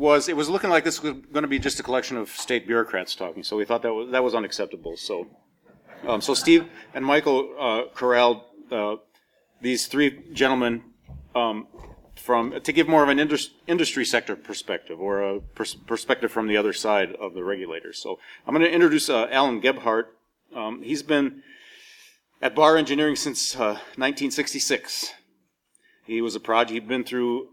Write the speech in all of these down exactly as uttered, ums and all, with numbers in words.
was it was looking like this was going to be just a collection of state bureaucrats talking. So we thought that was that was unacceptable. So, um, so Steve and Michael uh, corralled uh, these three gentlemen um, from to give more of an indus- industry sector perspective, or a pers- perspective from the other side of the regulators. So I'm going to introduce uh, Alan Gebhardt. Um, he's been at Barr Engineering since uh, nineteen sixty-six. He was a project. He'd been through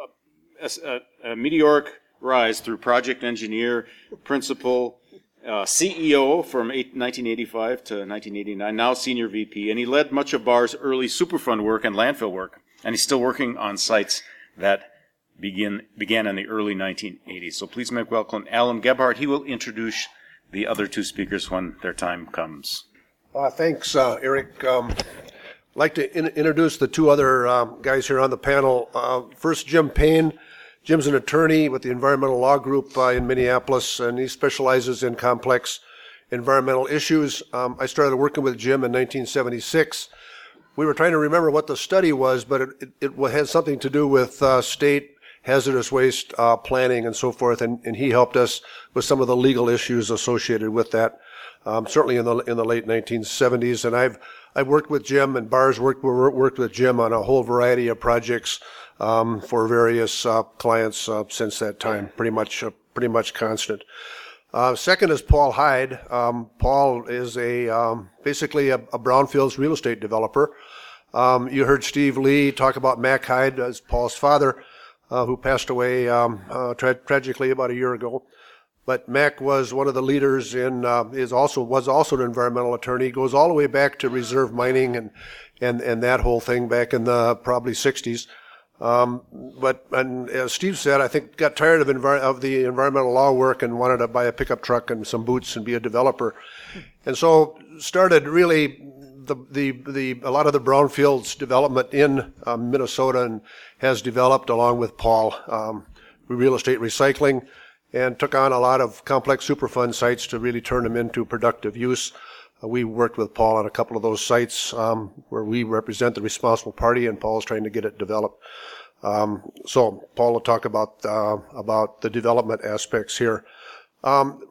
a, a, a meteoric rise through project engineer, principal, uh, C E O from eight, nineteen eighty-five to nineteen eighty-nine. Now senior V P, and he led much of Barr's early Superfund work and landfill work. And he's still working on sites that begin began in the early nineteen eighties. So please make welcome Alan Gebhardt. He will introduce the other two speakers when their time comes. Uh, thanks, uh, Eric. Um, I'd like to in- introduce the two other um, guys here on the panel. Uh, first, Jim Payne. Jim's an attorney with the Environmental Law Group uh, in Minneapolis, and he specializes in complex environmental issues. Um, I started working with Jim in nineteen seventy-six. We were trying to remember what the study was, but it, it, it had something to do with uh, state hazardous waste uh, planning and so forth, and, and he helped us with some of the legal issues associated with that. Um, certainly in the in the late nineteen seventies, and I've I've worked with Jim, and Barr's worked worked with Jim on a whole variety of projects um, for various uh, clients uh, since that time. Pretty much uh, pretty much constant. Uh, second is Paul Hyde. Um, Paul is a um, basically a, a brownfields real estate developer. Um, you heard Steve Lee talk about Mac Hyde as Paul's father, uh, who passed away um, uh, tra- tragically about a year ago. But Mac was one of the leaders in, uh, is also, was also an environmental attorney, goes all the way back to reserve mining and, and, and that whole thing back in the probably sixties. Um, but, and as Steve said, I think got tired of, envir- of the environmental law work and wanted to buy a pickup truck and some boots and be a developer. And so started really the, the, the, a lot of the brownfields development in um, Minnesota, and has developed along with Paul, um, real estate recycling, and took on a lot of complex Superfund sites to really turn them into productive use. Uh, we worked with Paul on a couple of those sites um, where we represent the responsible party, and Paul's trying to get it developed. Um, so Paul will talk about uh, about the development aspects here. Um,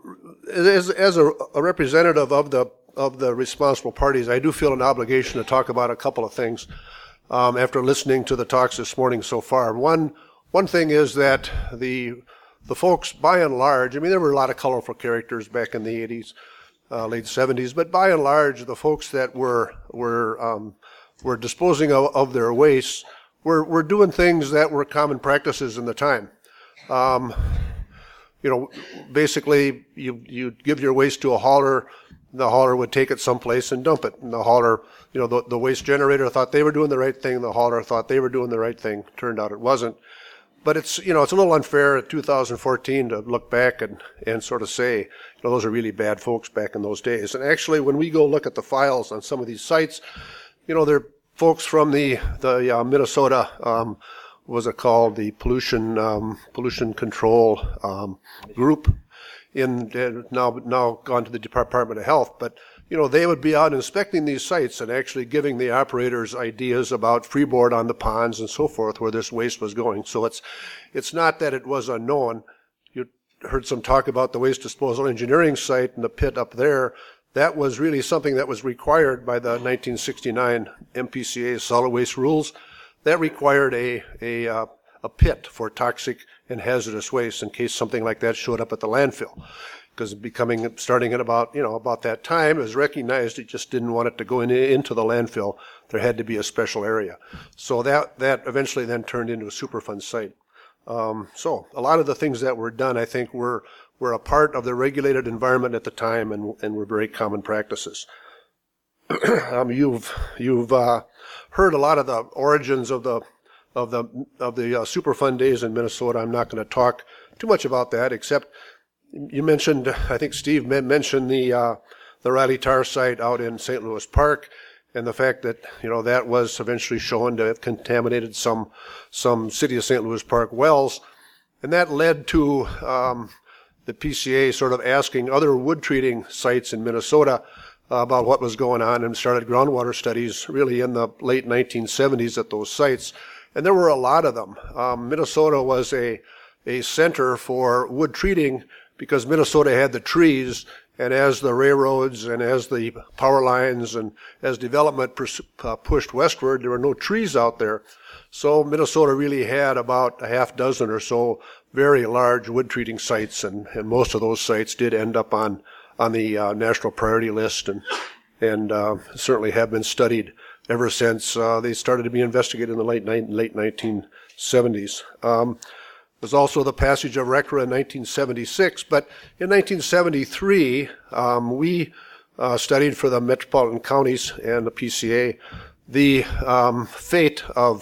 as as a, a representative of the of the responsible parties, I do feel an obligation to talk about a couple of things um, after listening to the talks this morning so far. One one thing is that the The folks, by and large, I mean, there were a lot of colorful characters back in the eighties, uh, late seventies, but by and large, the folks that were were um, were disposing of, of their waste were were doing things that were common practices in the time. Um, you know, basically, you you give your waste to a hauler, the hauler would take it someplace and dump it. And the hauler, you know, the, the waste generator thought they were doing the right thing. The hauler thought they were doing the right thing. Turned out it wasn't. But it's, you know, it's a little unfair in two thousand fourteen to look back and, and sort of say, you know, those are really bad folks back in those days. And actually, when we go look at the files on some of these sites, you know, they're folks from the, the uh, Minnesota, um, what was it called, the pollution, um, pollution control um, group, in uh, now, now gone to the Department of Health. But, you know, they would be out inspecting these sites and actually giving the operators ideas about freeboard on the ponds and so forth where this waste was going. So it's it's not that it was unknown. You heard some talk about the waste disposal engineering site and the pit up there. That was really something that was required by the nineteen sixty-nine M P C A solid waste rules. That required a a uh, a pit for toxic and hazardous waste in case something like that showed up at the landfill. Because becoming, starting at about, you know, about that time, it was recognized it just didn't want it to go in, into the landfill. There had to be a special area. So that, that eventually then turned into a Superfund site. Um, so a lot of the things that were done, I think, were, were a part of the regulated environment at the time, and, and were very common practices. um, you've, you've, uh, heard a lot of the origins of the, of the, of the uh, Superfund days in Minnesota. I'm not going to talk too much about that, except you mentioned, I think Steve mentioned the uh, the Riley Tar site out in Saint Louis Park, and the fact that, you know, that was eventually shown to have contaminated some some City of Saint Louis Park wells, and that led to um, the P C A sort of asking other wood treating sites in Minnesota uh, about what was going on, and started groundwater studies really in the late nineteen seventies at those sites, and there were a lot of them. Um, Minnesota was a a center for wood treating because Minnesota had the trees, and as the railroads and as the power lines and as development pers- uh, pushed westward, there were no trees out there. So Minnesota really had about a half dozen or so very large wood treating sites, and, and most of those sites did end up on on the uh, national priority list, and and uh, certainly have been studied ever since uh, they started to be investigated in the late ni- late nineteen seventies. Um, There's also the passage of RCRA in nineteen seventy-six, but in nineteen seventy-three, um, we uh, studied for the metropolitan counties and the P C A the um, fate of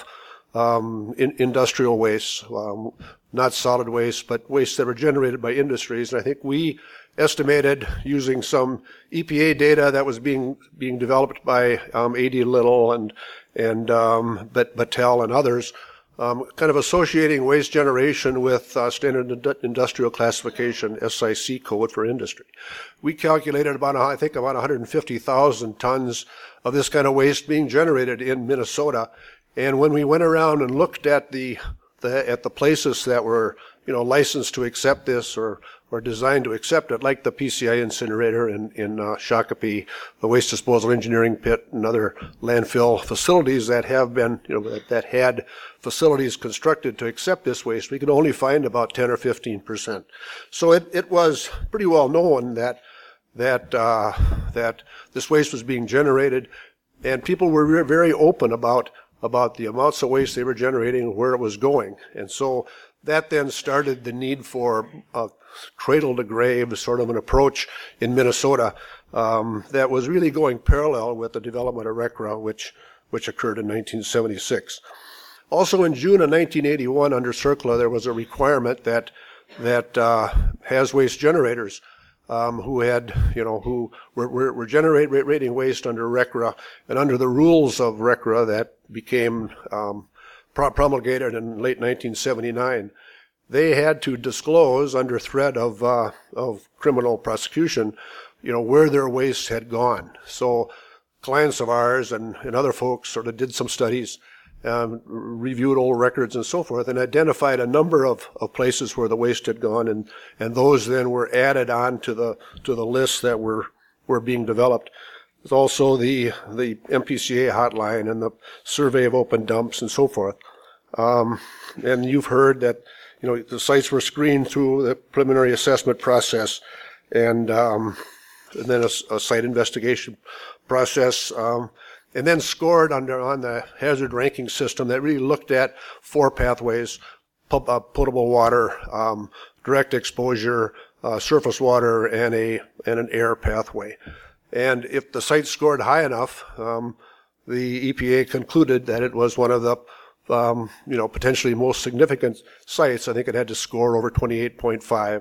um, in, industrial waste, um, not solid waste, but waste that were generated by industries. And I think we estimated, using some E P A data that was being being developed by um, A D Little and and um, Battelle and others, Um, kind of associating waste generation with uh, standard ind- industrial classification, S I C code for industry. We calculated about, I think, about one hundred fifty thousand tons of this kind of waste being generated in Minnesota. And when we went around and looked at the, the at the places that were, you know, licensed to accept this or or designed to accept it, like the P C I incinerator in, in uh, Shakopee, the waste disposal engineering pit, and other landfill facilities that have been, you know, that, that had facilities constructed to accept this waste, we could only find about ten or fifteen percent. So it, it was pretty well known that, that, uh, that this waste was being generated, and people were very open about, about the amounts of waste they were generating and where it was going. And so that then started the need for a cradle to grave sort of an approach in Minnesota um, that was really going parallel with the development of RCRA, which which occurred in nineteen seventy-six. Also in June of nineteen eighty-one, under CERCLA, there was a requirement that that uh, haz waste generators um, who had, you know, who were, were, were generating waste under RCRA and under the rules of RCRA that became um, promulgated in late nineteen seventy-nine, they had to disclose under threat of uh, of criminal prosecution, you know, where their waste had gone. So clients of ours and, and other folks sort of did some studies, um, reviewed old records and so forth, and identified a number of, of places where the waste had gone, and, and those then were added on to the to the lists that were were being developed. There's also the the M P C A hotline and the survey of open dumps and so forth. Um, and you've heard that, you know, the sites were screened through the preliminary assessment process, and, um, and then a, a site investigation process, um, and then scored under on the hazard ranking system that really looked at four pathways: pub, uh, potable water, um, direct exposure, uh, surface water, and a and an air pathway. And if the site scored high enough, um, the E P A concluded that it was one of the Um, you know, potentially most significant sites. I think it had to score over twenty-eight point five.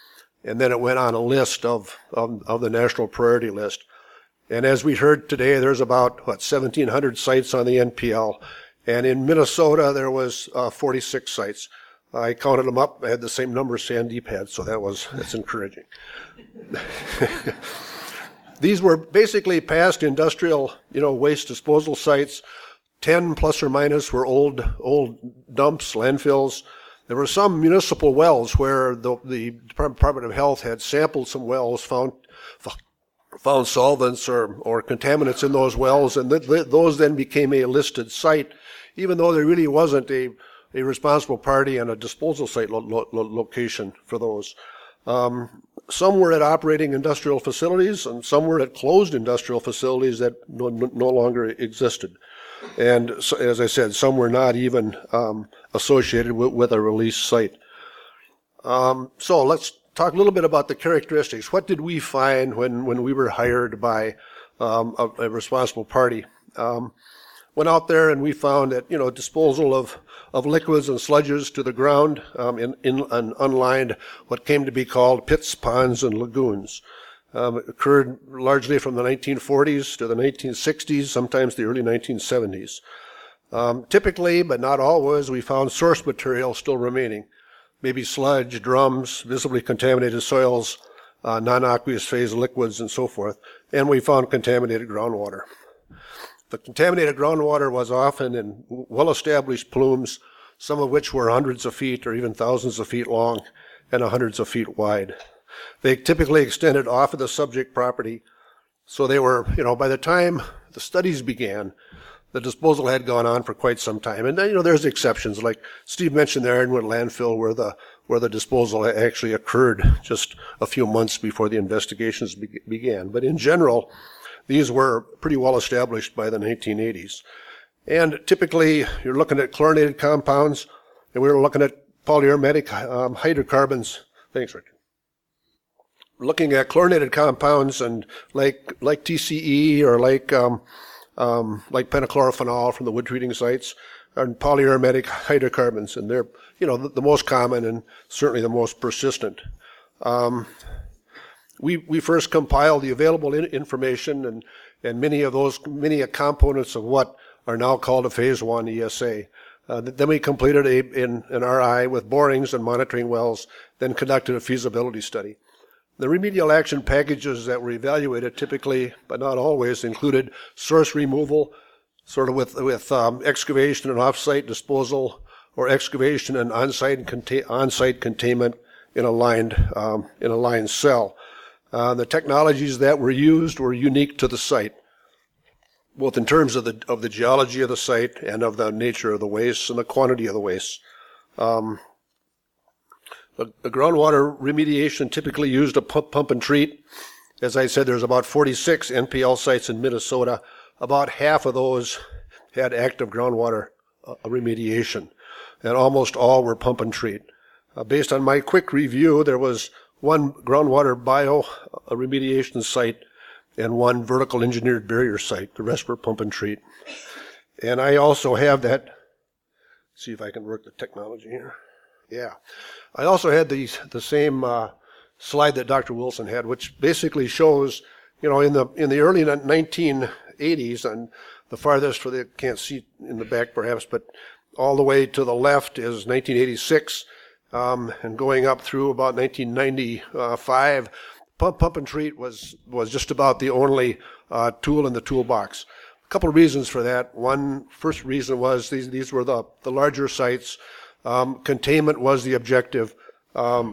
And then it went on a list of, of, of the national priority list. And as we heard today, there's about, what, seventeen hundred sites on the N P L. And in Minnesota, there was uh, forty-six sites. I counted them up. I had the same number Sandeep had, so that was, that's encouraging. These were basically past industrial, you know, waste disposal sites. Ten plus or minus were old old dumps, landfills. There were some municipal wells where the, the Department of Health had sampled some wells, found found solvents or, or contaminants in those wells, and th- th- those then became a listed site, even though there really wasn't a, a responsible party and a disposal site lo- lo- location for those. Um, some were at operating industrial facilities, and some were at closed industrial facilities that no, no longer existed. And so, as I said, some were not even um, associated with, with a release site. Um, so let's talk a little bit about the characteristics. What did we find when, when we were hired by um, a, a responsible party? Um, went out there and we found that, you know, disposal of, of liquids and sludges to the ground um, in, in and unlined what came to be called pits, ponds, and lagoons. Um, it occurred largely from the nineteen forties to the nineteen sixties, sometimes the early nineteen seventies. Um, typically, but not always, we found source material still remaining. Maybe sludge, drums, visibly contaminated soils, uh, non-aqueous phase liquids, and so forth. And we found contaminated groundwater. The contaminated groundwater was often in well-established plumes, some of which were hundreds of feet or even thousands of feet long and hundreds of feet wide. They typically extended off of the subject property, so they were, you know, by the time the studies began, the disposal had gone on for quite some time. And then, you know, there's exceptions, like Steve mentioned the Ironwood landfill, where the where the disposal actually occurred just a few months before the investigations be- began. But in general, these were pretty well established by the nineteen eighties. And typically, you're looking at chlorinated compounds, and we were looking at polyaromatic um, hydrocarbons. Thanks, Rick. We're looking at chlorinated compounds and like like T C E or like um, um, like pentachlorophenol from the wood treating sites, and polyaromatic hydrocarbons, and they're, you know, the, the most common and certainly the most persistent. Um, we we first compiled the available in, information and and many of those many components of what are now called a phase one E S A. Uh, then we completed a, in, an R I with borings and monitoring wells, then conducted a feasibility study. The remedial action packages that were evaluated typically, but not always, included source removal, sort of with, with um, excavation and off-site disposal, or excavation and on-site, contain, on-site containment in a lined, um, in a lined cell. Uh, the technologies that were used were unique to the site, both in terms of the of the geology of the site and of the nature of the wastes and the quantity of the wastes. Um, the, the groundwater remediation typically used a pump, pump and treat. As I said, there's about forty-six N P L sites in Minnesota. About half of those had active groundwater uh, remediation, and almost all were pump and treat. Uh, based on my quick review, there was one groundwater bio uh, remediation site and one vertical engineered barrier site. The rest were pump and treat. And I also have that, see if I can work the technology here. Yeah. I also had the, the same uh, slide that Doctor Wilson had, which basically shows, you know, in the in the early nineteen eighties, and the farthest for the, can't see in the back perhaps, but all the way to the left is nineteen eighty-six, um, and going up through about nineteen ninety-five, Pump, pump and treat was, was just about the only uh, tool in the toolbox. A couple of reasons for that. One, first reason was these these were the, the larger sites. Um, containment was the objective, um,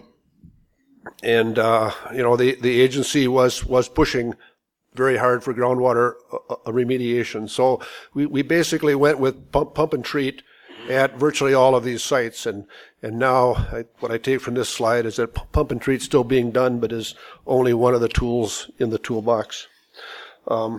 and uh, you know the, the agency was was pushing very hard for groundwater uh, uh, remediation. So we, we basically went with pump, pump and treat at virtually all of these sites, and and now I, what I take from this slide is that pump and treat still being done, but is only one of the tools in the toolbox. Um,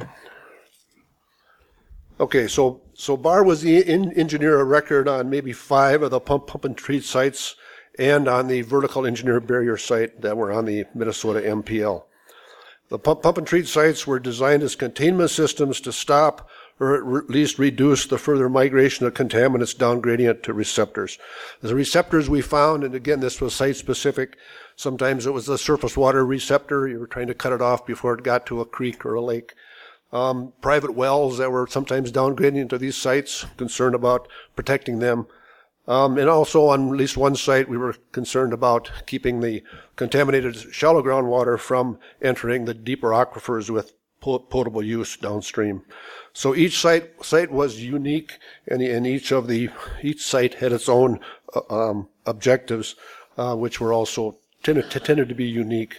okay, so so B A R was the in, engineer of record on maybe five of the pump pump and treat sites, and on the vertical engineer barrier site that were on the Minnesota M P L. The pump, pump and treat sites were designed as containment systems to stop or at least reduce the further migration of contaminants down gradient to receptors. The receptors we found, and again, this was site-specific. Sometimes it was the surface water receptor. You were trying to cut it off before it got to a creek or a lake. Um, private wells that were sometimes down gradient to these sites, concerned about protecting them. Um, and also on at least one site, we were concerned about keeping the contaminated shallow groundwater from entering the deeper aquifers with potable use downstream. So each site site was unique, and, and each of the each site had its own uh, um, objectives, uh, which were also tended, tended to be unique.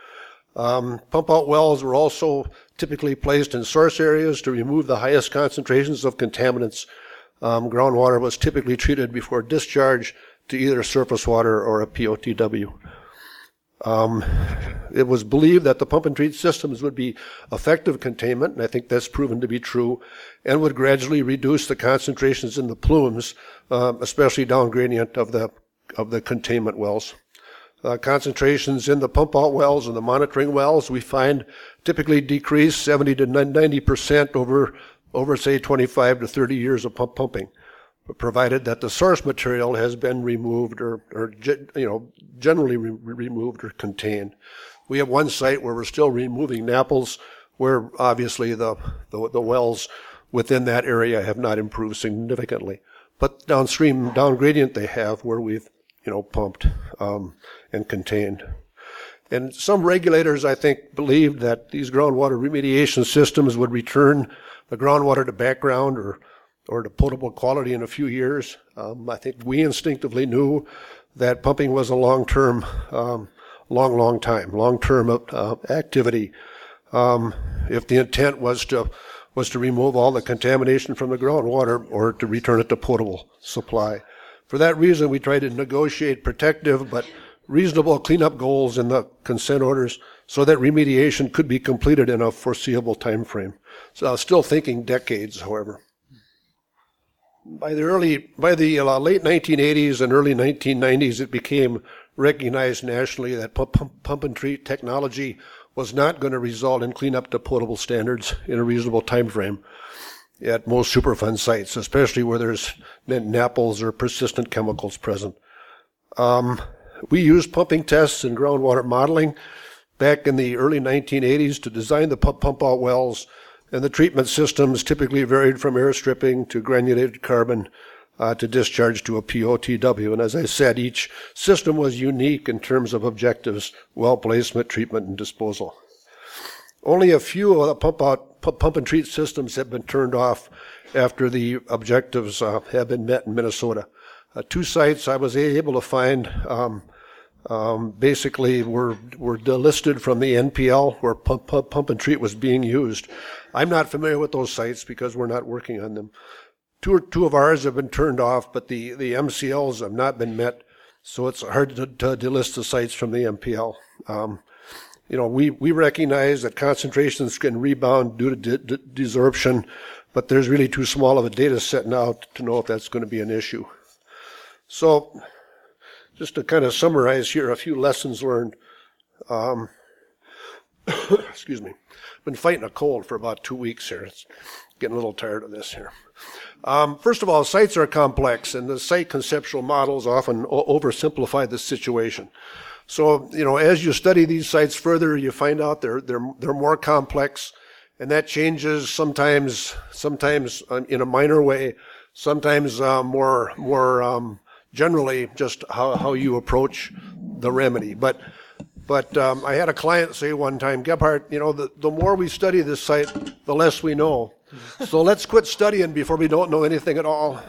Um, pump out wells were also typically placed in source areas to remove the highest concentrations of contaminants. Um, groundwater was typically treated before discharge to either surface water or a P O T W. Um, it was believed that the pump and treat systems would be effective containment, and I think that's proven to be true, and would gradually reduce the concentrations in the plumes, uh, especially down gradient of the of the containment wells. Uh, concentrations in the pump out wells and the monitoring wells we find typically decrease seventy to ninety percent over over say twenty-five to thirty years of pump pumping, provided that the source material has been removed or, or you know, generally re- removed or contained. We have one site where we're still removing napples, where obviously the, the, the wells within that area have not improved significantly. But downstream, down gradient they have, where we've, you know, pumped um, and contained. And some regulators, I think, believed that these groundwater remediation systems would return the groundwater to background or or to potable quality in a few years. Um, I think we instinctively knew that pumping was a long-term, um, long, long time, long-term uh, activity. Um, if the intent was to was to remove all the contamination from the groundwater or to return it to potable supply. For that reason, we tried to negotiate protective but reasonable cleanup goals in the consent orders so that remediation could be completed in a foreseeable time frame. So I was still thinking decades, however. By the early, by the uh, late nineteen eighties and early nineteen nineties, it became recognized nationally that pump, pump, pump and treat technology was not going to result in cleanup to potable standards in a reasonable time frame at most Superfund sites, especially where there's N A P Ls or persistent chemicals present. Um, we used pumping tests and groundwater modeling back in the early nineteen eighties to design the pump, pump out wells, and the treatment systems typically varied from air stripping to granulated carbon uh, to discharge to a P O T W. And as I said, each system was unique in terms of objectives, well placement, treatment, and disposal. Only a few of the pump out, pump and treat systems have been turned off after the objectives uh, have been met in Minnesota. Uh, two sites I was able to find um, um, basically were were delisted from the N P L where pump, pump, pump and treat was being used. I'm not familiar with those sites because we're not working on them. Two, two of ours have been turned off, but the, the M C Ls have not been met, so it's hard to, to delist the sites from the N P L. Um, you know, we, we recognize that concentrations can rebound due to de- de- desorption, but there's really too small of a data set now to know if that's going to be an issue. So, just to kind of summarize here, a few lessons learned. Um, excuse me. I've been fighting a cold for about two weeks here. It's getting a little tired of this here. Um, first of all, sites are complex, and the site conceptual models often o- oversimplify the situation. So, you know, as you study these sites further, you find out they're they're they're more complex, and that changes sometimes sometimes in a minor way, sometimes uh, more more um, generally just how how you approach the remedy. But but um, I had a client say one time, Gebhardt, you know, the the more we study this site, the less we know. So let's quit studying before we don't know anything at all.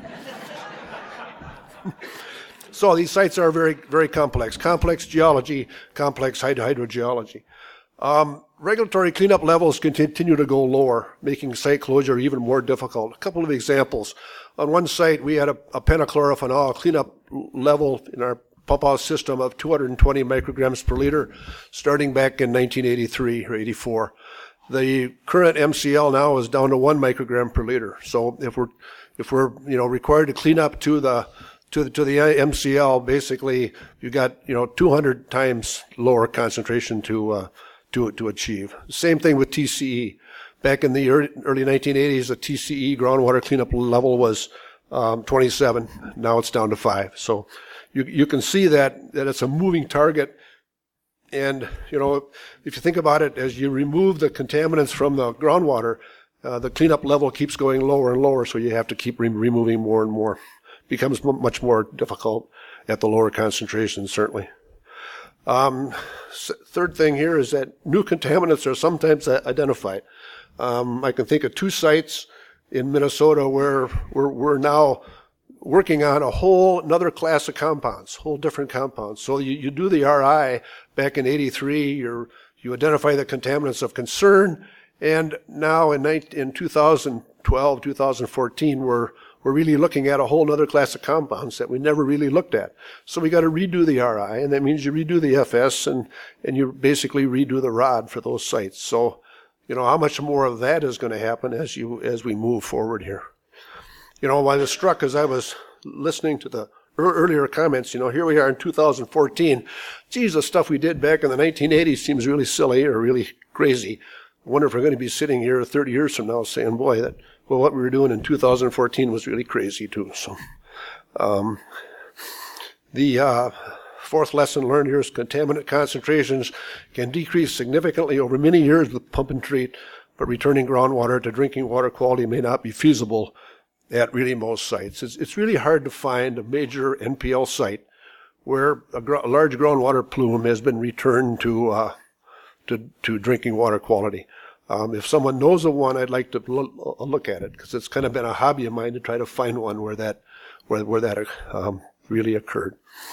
So these sites are very, very complex. Complex geology, complex hydrogeology. Um, regulatory cleanup levels continue to go lower, making site closure even more difficult. A couple of examples. On one site, we had a, a pentachlorophenol cleanup level in our pump-out system of two hundred twenty micrograms per liter, starting back in nineteen eighty-three or eighty-four. The current M C L now is down to one microgram per liter. So if we're if we're you know required to clean up to the to the, to the M C L, basically you got you know two hundred times lower concentration to uh, to to achieve. Same thing with T C E. Back in the early, early nineteen eighties, the T C E groundwater cleanup level was um, twenty-seven. Now it's down to five. So you you can see that that it's a moving target. And, you know, if you think about it, as you remove the contaminants from the groundwater, uh, the cleanup level keeps going lower and lower, so you have to keep re- removing more and more. It becomes m- much more difficult at the lower concentrations, certainly. Um, s- third thing here is that new contaminants are sometimes uh, identified. Um, I can think of two sites in Minnesota where we're, we're now working on a whole another class of compounds, whole different compounds. So you, you do the R I back in eighty-three, you're, you identify the contaminants of concern, and now in, in two thousand twelve, two thousand fourteen, we're, we're really looking at a whole other class of compounds that we never really looked at. So we got to redo the R I, and that means you redo the F S, and, and you basically redo the R O D for those sites. So, you know, how much more of that is going to happen as you as we move forward here? You know, I was struck as I was listening to the earlier comments, you know, here we are in two thousand fourteen. Geez, the stuff we did back in the nineteen eighties seems really silly or really crazy. I wonder if we're going to be sitting here thirty years from now saying, boy, that, well, what we were doing in two thousand fourteen was really crazy too. So, um, the, uh, fourth lesson learned here is contaminant concentrations can decrease significantly over many years with pump and treat, but returning groundwater to drinking water quality may not be feasible at really most sites. It's, it's really hard to find a major N P L site where a, gr- a large groundwater plume has been returned to, uh, to, to drinking water quality. Um, if someone knows of one, I'd like to lo- look at it, because it's kind of been a hobby of mine to try to find one where that where where that um, really occurred.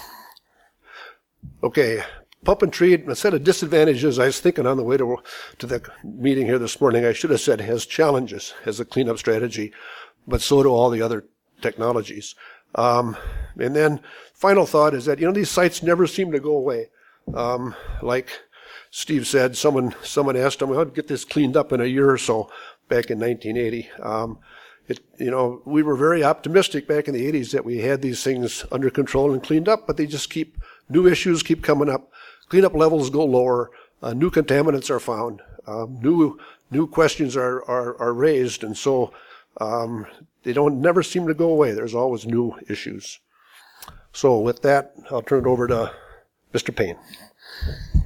Okay, pump and treat. A set of disadvantages. I was thinking on the way to to the meeting here this morning, I should have said has challenges as a cleanup strategy, but so do all the other technologies. Um, and then final thought is that, you know, these sites never seem to go away. Um, like Steve said, someone someone asked him, "How to get this cleaned up in a year or so?" Back in nineteen eighty. Um, it, you know, we were very optimistic back in the eighties that we had these things under control and cleaned up, but they just keep, new issues keep coming up. Cleanup levels go lower. Uh, new contaminants are found. Um, new new questions are, are, are raised, and so um, they don't never seem to go away. There's always new issues. So with that, I'll turn it over to Mister Payne.